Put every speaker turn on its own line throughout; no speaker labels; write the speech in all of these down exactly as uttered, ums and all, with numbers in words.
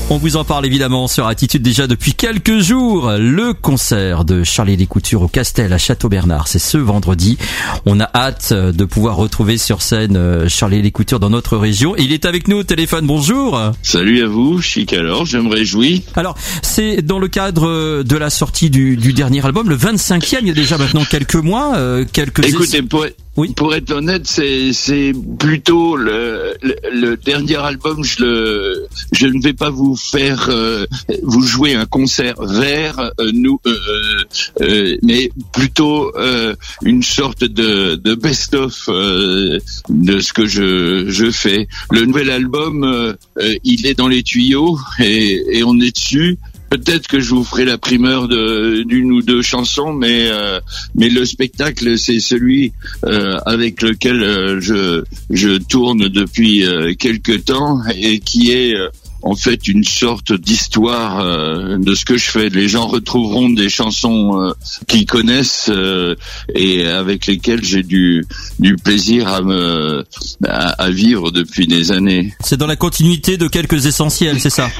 On vous en parle évidemment sur Attitude déjà depuis quelques jours. Le concert de Charlie Lécouture au Castel à Château-Bernard, c'est ce vendredi. On a hâte de pouvoir retrouver sur scène Charlie Lécouture dans notre région. Il est avec nous au téléphone. Bonjour.
Salut à vous, chic alors, je me réjouis.
Alors, c'est dans le cadre de la sortie du, du dernier album, le vingt-cinquième, il y a déjà maintenant quelques mois, euh, quelques...
Écoutez, pour... Oui. Pour être honnête, c'est c'est plutôt le, le, le dernier album. Je le je ne vais pas vous faire euh, vous jouer un concert vers euh, nous, euh, euh, mais plutôt euh, une sorte de de best-of euh, de ce que je je fais. Le nouvel album, euh, il est dans les tuyaux et, et on est dessus. Peut-être que je vous ferai la primeur de d'une ou deux chansons, mais euh, mais le spectacle c'est celui euh, avec lequel euh, je je tourne depuis euh, quelque temps et qui est euh, en fait une sorte d'histoire euh, de ce que je fais. Les gens retrouveront des chansons euh, qu'ils connaissent euh, et avec lesquelles j'ai du du plaisir à me à, à vivre depuis des années.
C'est dans la continuité de quelques essentiels, c'est ça?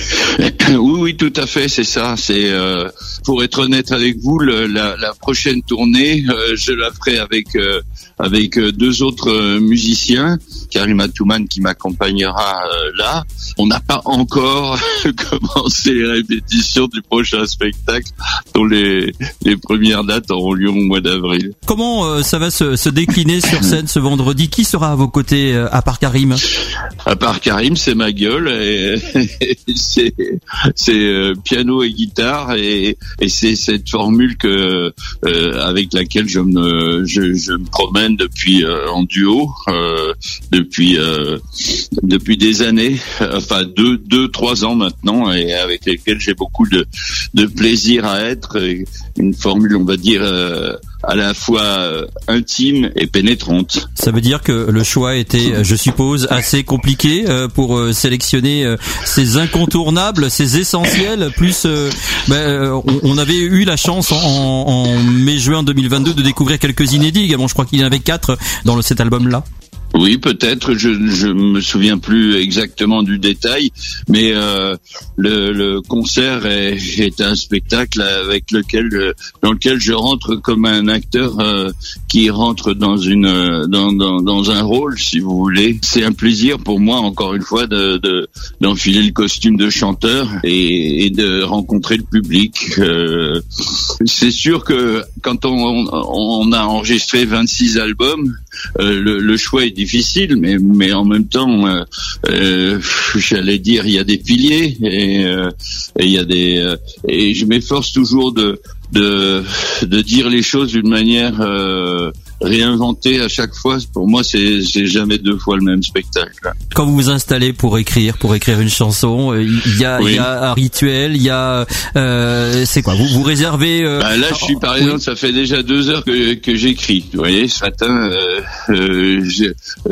Oui, oui, tout à fait, c'est ça. C'est euh, pour être honnête avec vous, le, la, la prochaine tournée, euh, je la ferai avec euh, avec deux autres euh, musiciens, Karim Atouman qui m'accompagnera euh, là. On n'a pas encore commencé les répétitions du prochain spectacle, dont les les premières dates auront lieu au mois d'avril.
Comment euh, ça va se, se décliner sur scène ce vendredi? Qui sera à vos côtés euh, à part Karim?
À part Karim, c'est ma gueule et, et c'est c'est euh, piano et guitare et, et c'est cette formule que euh, avec laquelle je me je, je me promène depuis euh, en duo euh, depuis euh, depuis des années, enfin deux deux trois ans maintenant, et avec lesquels j'ai beaucoup de de plaisir à être. Une formule, on va dire, euh, à la fois euh, intime et pénétrante.
Ça veut dire que le choix était, je suppose, assez compliqué euh, pour euh, sélectionner euh, ces incontournables, ces essentiels, plus euh, ben, on, on avait eu la chance en, en mai-juin deux mille vingt-deux de découvrir quelques inédits également. Je crois qu'il y en avait quatre dans le, cet album-là.
Oui, peut-être, je je me souviens plus exactement du détail, mais euh, le, le concert est, est un spectacle avec lequel dans lequel je rentre comme un acteur euh, qui rentre dans une dans, dans dans un rôle, si vous voulez. C'est un plaisir pour moi, encore une fois, de, de d'enfiler le costume de chanteur et, et de rencontrer le public. Euh, c'est sûr que quand on on a enregistré vingt-six albums, euh, le, le choix est difficile, mais mais en même temps, euh, euh, j'allais dire, il y a des piliers et euh, et il y a des euh, et je m'efforce toujours de de de dire les choses d'une manière euh, réinventée à chaque fois. Pour moi, c'est c'est jamais deux fois le même spectacle.
Quand vous vous installez pour écrire, pour écrire une chanson, il y a oui. il y a un rituel, il y a euh, c'est quoi? Vous vous réservez euh...
bah là, je suis par exemple, oui. Ça fait déjà deux heures que que j'écris. Vous voyez, ce matin, euh, euh, je,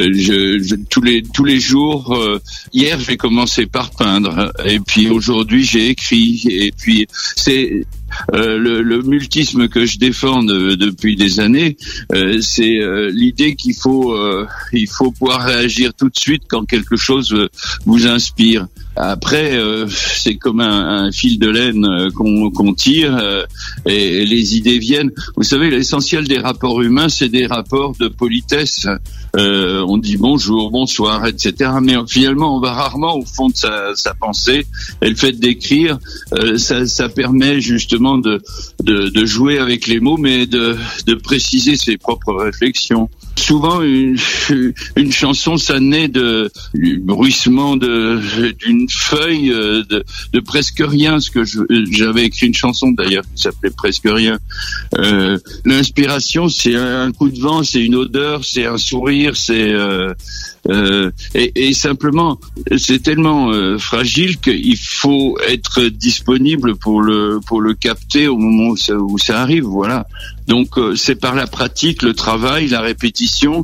je, je tous les tous les jours. Euh, hier, j'ai commencé par peindre, et puis aujourd'hui, j'ai écrit, et puis c'est Euh, le, le multisme que je défends de, depuis des années, euh, c'est euh, l'idée qu'il faut euh, il faut pouvoir réagir tout de suite quand quelque chose euh, vous inspire. Après, euh, c'est comme un, un fil de laine euh, qu'on qu'on tire euh, et, et les idées viennent. Vous savez, l'essentiel des rapports humains, c'est des rapports de politesse. Euh, on dit bonjour, bonsoir, et cetera. Mais finalement, on va rarement au fond de sa, sa pensée. Et le fait d'écrire, euh, ça, ça permet justement de, de, de jouer avec les mots, mais de, de préciser ses propres réflexions. Souvent, une, une chanson, ça naît de du bruissement de d'une feuille, de, de presque rien. Ce que je, j'avais écrit une chanson d'ailleurs qui s'appelait Presque rien. Euh, l'inspiration, c'est un coup de vent, c'est une odeur, c'est un sourire, c'est euh, euh, et, et simplement, c'est tellement euh, fragile qu'il faut être disponible pour le pour le capter au moment où ça, où ça arrive. Voilà. Donc euh, c'est par la pratique, le travail, la répétition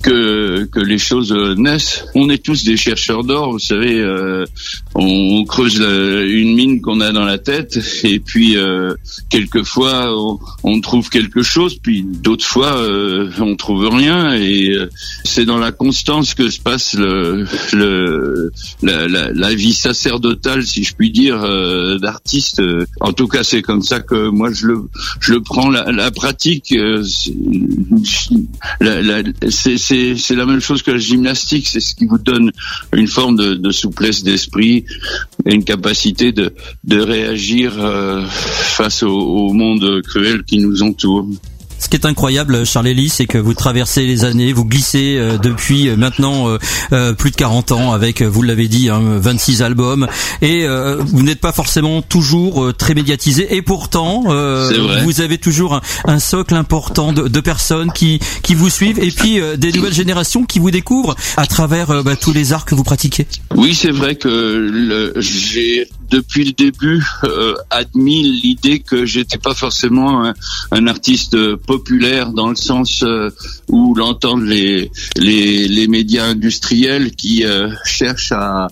que que les choses euh, naissent. On est tous des chercheurs d'or, vous savez. Euh, on, on creuse la, une mine qu'on a dans la tête, et puis euh, quelquefois on, on trouve quelque chose, puis d'autres fois euh, on trouve rien. Et euh, c'est dans la constance que que se passe le, le la, la, la vie sacerdotale, si je puis dire, euh, d'artiste. En tout cas, c'est comme ça que moi je le je le prends. La, la pratique, euh, c'est, la, la, c'est, c'est c'est la même chose que la gymnastique. C'est ce qui vous donne une forme de, de souplesse d'esprit et une capacité de de réagir euh, face au, au monde cruel qui nous entoure.
Ce qui est incroyable, Charles-Élie, c'est que vous traversez les années, vous glissez euh, depuis euh, maintenant euh, euh, plus de quarante ans avec, euh, vous l'avez dit, hein, vingt-six albums, et euh, vous n'êtes pas forcément toujours euh, très médiatisé, et pourtant euh, vous avez toujours un, un socle important de, de personnes qui qui vous suivent, et puis euh, des nouvelles générations qui vous découvrent à travers euh, bah, tous les arts que vous pratiquez.
Oui, c'est vrai que le, j'ai depuis le début euh, admis l'idée que j'étais pas forcément un, un artiste populaire dans le sens euh, où l'entendent les les les médias industriels qui euh, cherchent à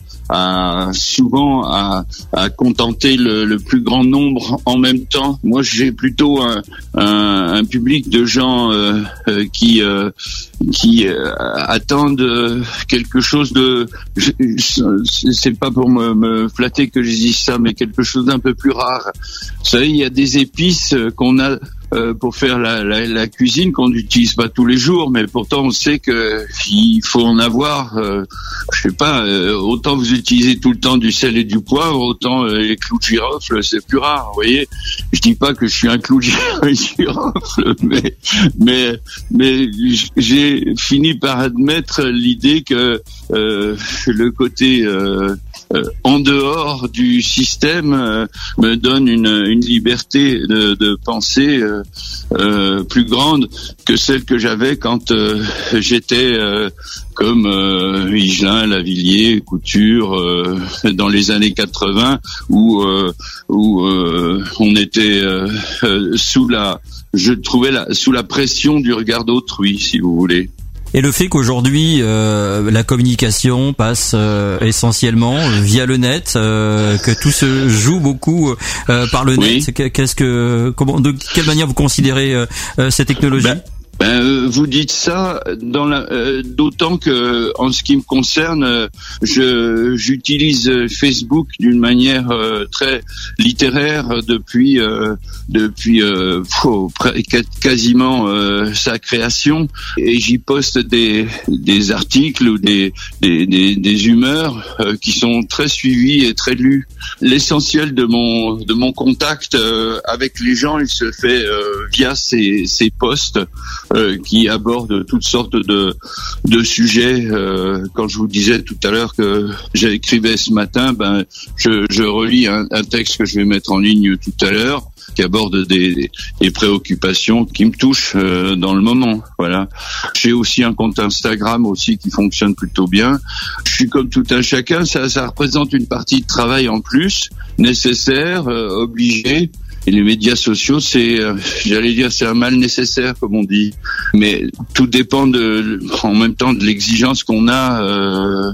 à souvent à à contenter le, le plus grand nombre en même temps. Moi, j'ai plutôt un un, un public de gens euh, euh, qui euh, qui euh, attendent quelque chose de, je, c'est pas pour me, me flatter que je dis ça, mais quelque chose d'un peu plus rare. Vous savez, il y a des épices qu'on a Euh, pour faire la, la, la cuisine qu'on n'utilise pas tous les jours, mais pourtant on sait que il faut en avoir. Euh, je sais pas, euh, autant vous utilisez tout le temps du sel et du poivre, autant euh, les clous de girofle c'est plus rare. Vous voyez, je dis pas que je suis un clou de girofle, mais mais mais j'ai fini par admettre l'idée que euh, le côté euh, euh, en dehors du système euh, me donne une, une liberté de, de penser. Euh, Euh, plus grande que celle que j'avais quand euh, j'étais euh, comme euh, Higelin, Lavilliers, Couture euh, dans les années quatre-vingts où euh, où euh, on était euh, euh, sous la je trouvais la sous la pression du regard d'autrui, si vous voulez.
Et le fait qu'aujourd'hui euh, la communication passe euh, essentiellement via le net, euh, que tout se joue beaucoup euh, par le net, oui. Qu'est-ce que, comment, de quelle manière vous considérez euh, ces technologies? Ben.
Ben, vous dites ça dans la, euh, d'autant que, en ce qui me concerne, euh, je j'utilise Facebook d'une manière euh, très littéraire depuis euh, depuis euh, oh, quasiment euh, sa création, et j'y poste des des articles ou des des des, des humeurs euh, qui sont très suivies et très lues. L'essentiel de mon de mon contact euh, avec les gens, il se fait euh, via ces ces posts. Euh, qui aborde toutes sortes de de sujets. Euh, quand je vous disais tout à l'heure que j'écrivais ce matin, ben je, je relis un, un texte que je vais mettre en ligne tout à l'heure, qui aborde des, des préoccupations qui me touchent euh, dans le moment. Voilà. J'ai aussi un compte Instagram aussi qui fonctionne plutôt bien. Je suis comme tout un chacun. Ça, ça représente une partie de travail en plus, nécessaire, euh, obligé. Et les médias sociaux, c'est, euh, j'allais dire, c'est un mal nécessaire, comme on dit. Mais tout dépend de, en même temps, de l'exigence qu'on a euh,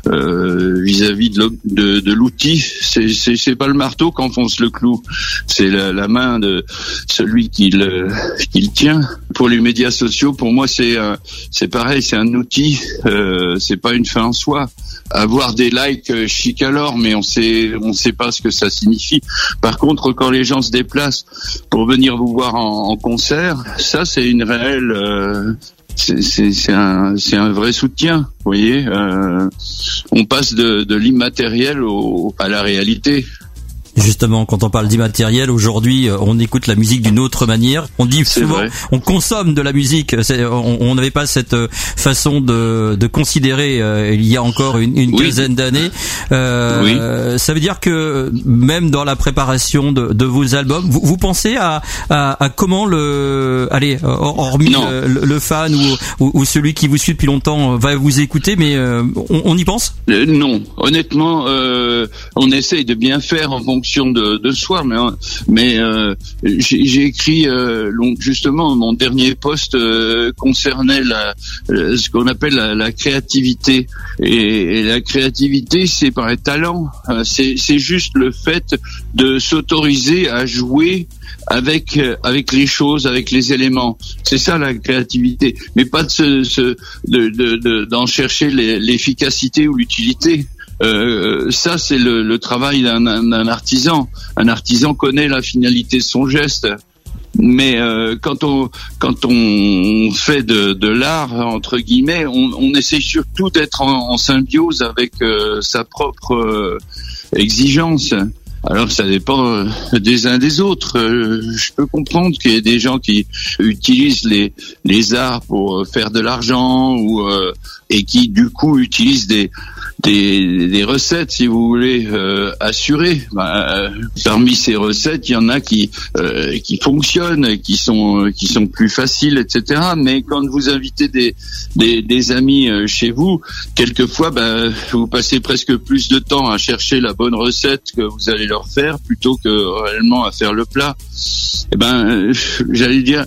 euh, vis-à-vis de, de, de l'outil. C'est, c'est, c'est pas le marteau qu'enfonce le clou, c'est la, la main de celui qui le, qui le tient. Pour les médias sociaux, pour moi, c'est, un, c'est pareil, c'est un outil. Euh, c'est pas une fin en soi. Avoir des likes chic alors, mais on sait, on sait pas ce que ça signifie. Par contre, quand les gens se déplacent pour venir vous voir en, en concert, ça c'est une réelle, euh, c'est, c'est, c'est un, c'est un vrai soutien. Vous voyez, euh, on passe de, de l'immatériel au, à la réalité.
Justement, quand on parle d'immatériel, aujourd'hui, on écoute la musique d'une autre manière. On dit souvent, on consomme de la musique. C'est, on n'avait pas cette façon de, de considérer euh, il y a encore une, une oui. quinzaine d'années. Euh, oui. Ça veut dire que même dans la préparation de, de vos albums, vous, vous pensez à, à, à comment le, allez, hormis le, le fan ou, ou, ou celui qui vous suit depuis longtemps va vous écouter, mais euh, on, on y pense?
euh, Non, honnêtement, euh, on essaye de bien faire en fonction De, de soi, mais mais euh, j'ai, j'ai écrit euh, justement mon dernier post euh, concernait la, ce qu'on appelle la, la créativité, et, et la créativité c'est par un talent. C'est, c'est juste le fait de s'autoriser à jouer avec avec les choses, avec les éléments. C'est ça la créativité, mais pas de se, se de, de, de d'en chercher les, l'efficacité ou l'utilité. Euh, ça c'est le, le travail d'un, d'un artisan. Un artisan connaît la finalité de son geste. Mais euh, quand on quand on fait de, de l'art entre guillemets, on, on essaie surtout d'être en, en symbiose avec euh, sa propre euh, exigence. Alors ça dépend des uns des autres. Euh, je peux comprendre qu'il y ait des gens qui utilisent les les arts pour faire de l'argent ou euh, et qui du coup utilisent des des, des recettes, si vous voulez, euh, assurées. Bah, euh, parmi ces recettes, il y en a qui euh, qui fonctionnent, qui sont qui sont plus faciles, et cetera. Mais quand vous invitez des des, des amis euh, chez vous, quelquefois, bah, vous passez presque plus de temps à chercher la bonne recette que vous allez leur faire plutôt que réellement à faire le plat. Eh ben, euh, j'allais dire,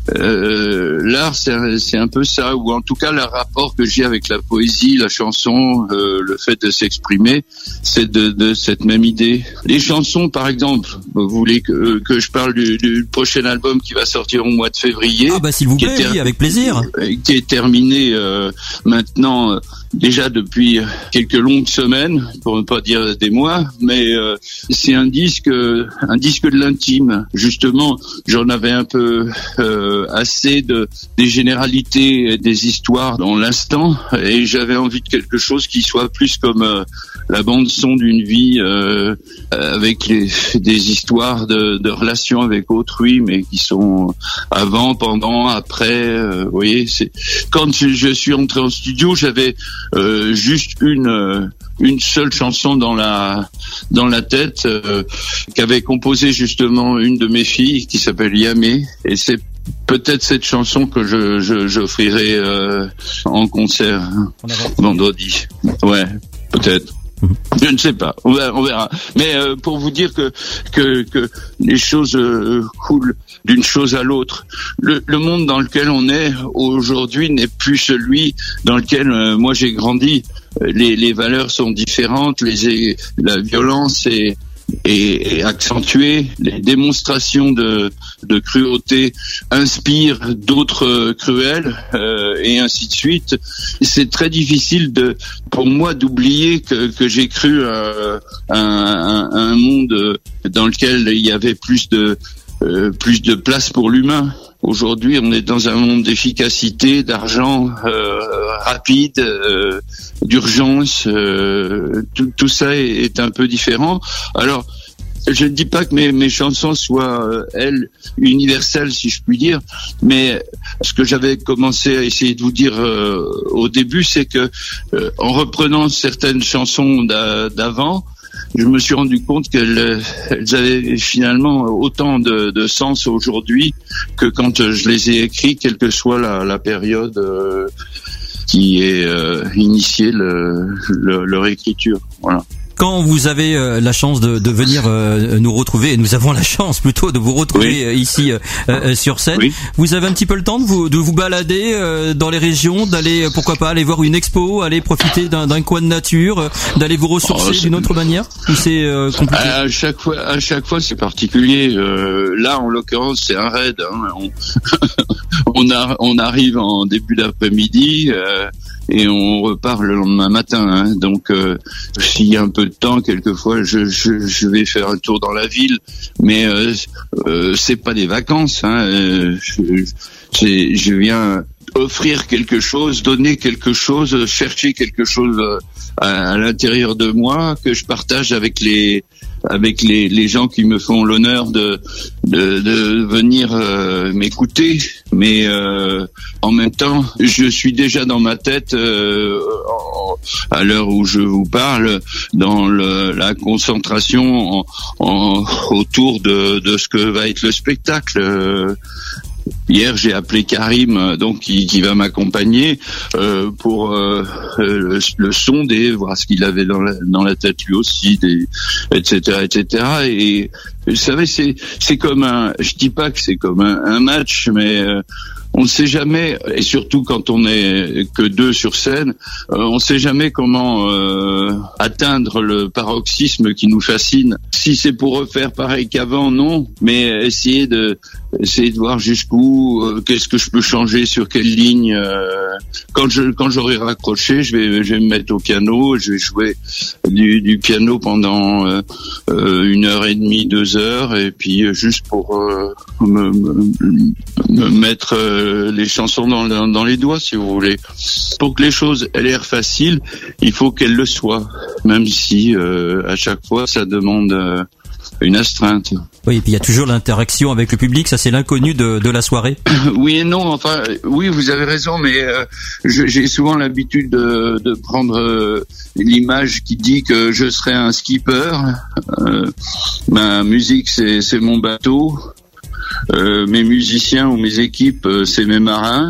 euh, l'art, c'est un, c'est un peu ça, ou en tout cas, le rapport que j'ai avec la poésie, la chanson, euh, le fait de s'exprimer, c'est de, de cette même idée. Les chansons, par exemple, vous voulez que, que je parle du, du prochain album qui va sortir au mois de février?
Ah bah s'il vous plaît, ter- oui, avec plaisir.
Qui est terminé euh, maintenant. Euh, Déjà depuis quelques longues semaines, pour ne pas dire des mois, mais euh, c'est un disque, un disque de l'intime. Justement, j'en avais un peu euh, assez de des généralités, et des histoires dans l'instant, et j'avais envie de quelque chose qui soit plus comme euh, la bande son d'une vie, euh, avec les, des histoires de, de relations avec autrui, mais qui sont avant, pendant, après. Euh, vous voyez, c'est quand je suis entré en studio, j'avais Euh, juste une euh, une seule chanson dans la dans la tête euh, qu'avait composé justement une de mes filles qui s'appelle Yamé, et c'est peut-être cette chanson que je, je j'offrirai euh, en concert vendredi. Ouais, peut-être. Je ne sais pas, on verra. On verra. Mais euh, pour vous dire que que, que les choses euh, coulent d'une chose à l'autre. Le, le monde dans lequel on est aujourd'hui n'est plus celui dans lequel euh, moi j'ai grandi. Les, les valeurs sont différentes, les, la violence est et, et accentuée, les démonstrations de, de cruauté inspirent d'autres cruels, euh, et ainsi de suite. C'est très difficile de, pour moi, d'oublier que, que j'ai cru à, à, à un monde dans lequel il y avait plus de euh, plus de place pour l'humain. Aujourd'hui, on est dans un monde d'efficacité, d'argent euh, rapide, euh, d'urgence. Euh, tout, tout ça est, est un peu différent. Alors, je ne dis pas que mes, mes chansons soient, euh, elles, universelles, si je puis dire, mais ce que j'avais commencé à essayer de vous dire euh, au début, c'est que euh, en reprenant certaines chansons d'a, d'avant, je me suis rendu compte qu'elles elles avaient finalement autant de, de sens aujourd'hui que quand je les ai écrits, quelle que soit la, la période euh, qui est euh, initiée le, le, leur écriture. Voilà.
Quand vous avez euh, la chance de, de venir euh, nous retrouver, et nous avons la chance plutôt de vous retrouver oui. euh, ici euh, euh, sur scène, oui. Vous avez un petit peu le temps de vous, de vous balader euh, dans les régions, d'aller, euh, pourquoi pas, aller voir une expo, aller profiter d'un, d'un coin de nature, euh, d'aller vous ressourcer oh, d'une autre manière, ou c'est euh, compliqué?
À chaque fois, à chaque fois, c'est particulier. Euh, là, en l'occurrence, c'est un raid. Hein. On, on, a, on arrive en début d'après-midi. Euh, Et on repart le lendemain matin, hein. Donc euh, s'il y a un peu de temps, quelquefois, je, je, je vais faire un tour dans la ville, mais euh, euh, c'est pas des vacances. Hein. Euh, je, c'est, je viens offrir quelque chose, donner quelque chose, chercher quelque chose à, à l'intérieur de moi que je partage avec les avec les, les gens qui me font l'honneur de de, de venir euh, m'écouter, mais euh, en même temps, je suis déjà dans ma tête euh, en, à l'heure où je vous parle, dans le, la concentration en, en, autour de, de ce que va être le spectacle. Euh, Hier, j'ai appelé Karim, donc qui, qui va m'accompagner euh, pour euh, le, le sonder, voir ce qu'il avait dans la, dans la tête lui aussi, des, et cetera, et cetera. Et vous savez, c'est c'est comme un, je dis pas que c'est comme un, un match, mais euh, on ne sait jamais, et surtout quand on est que deux sur scène, euh, on ne sait jamais comment euh, atteindre le paroxysme qui nous fascine. Si c'est pour refaire pareil qu'avant, non, mais essayer de essayer de voir jusqu'où, euh, qu'est-ce que je peux changer, sur quelle ligne. Euh, quand je quand j'aurai raccroché, je vais je vais me mettre au piano, je vais jouer du, du piano pendant euh, euh, une heure et demie, deux heures, et puis euh, juste pour euh, me, me, me mettre euh, les chansons dans, dans, dans les doigts, si vous voulez. Pour que les choses aient l'air faciles, il faut qu'elles le soient, même si euh, à chaque fois ça demande euh, une astreinte.
Oui, et puis il y a toujours l'interaction avec le public, ça c'est l'inconnu de, de la soirée.
Oui et non, enfin, oui, vous avez raison, mais euh, je, j'ai souvent l'habitude de, de prendre euh, l'image qui dit que je serai un skipper, euh, ma musique c'est, c'est mon bateau, euh, mes musiciens ou mes équipes euh, c'est mes marins.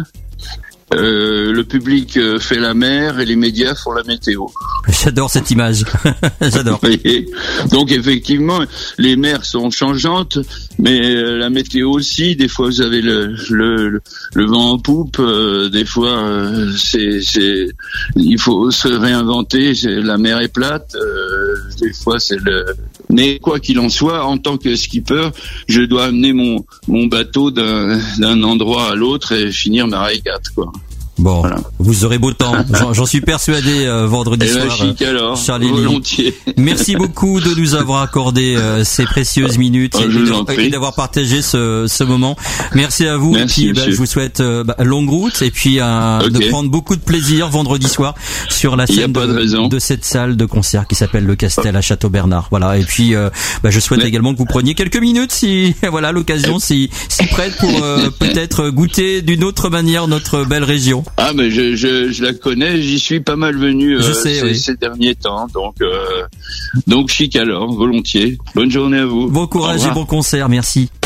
Euh, le public euh, fait la mer et les médias font la météo.
J'adore cette image. J'adore.
Et donc effectivement, les mers sont changeantes, mais euh, la météo aussi. Des fois, vous avez le le, le, le vent en poupe. Euh, des fois, euh, c'est c'est il faut se réinventer. C'est, la mer est plate. Euh, des fois, c'est le. Mais quoi qu'il en soit, en tant que skipper, je dois amener mon mon bateau d'un d'un endroit à l'autre et finir ma régate, quoi.
Bon, voilà. Vous aurez beau temps, j'en, j'en suis persuadé euh, vendredi
et
soir.
La chic alors,
Charlie
volontiers.
Merci beaucoup de nous avoir accordé euh, ces précieuses minutes
oh,
et, et, et d'avoir partagé ce, ce moment. Merci à vous.
Merci,
et puis, bah, je vous souhaite euh, bah, longue route et puis euh, okay. de prendre beaucoup de plaisir vendredi soir sur la scène de, de, de cette salle de concert qui s'appelle le Castel à Château-Bernard. Voilà. Et puis, euh, bah, je souhaite Mais... également que vous preniez quelques minutes, si voilà l'occasion, si si prête pour euh, peut-être goûter d'une autre manière notre belle région.
Ah mais je, je, je la connais, j'y suis pas mal venu euh,
sais,
ces,
oui.
ces derniers temps, donc euh, donc chic alors, volontiers. Bonne journée à vous.
Bon courage et bon concert, merci.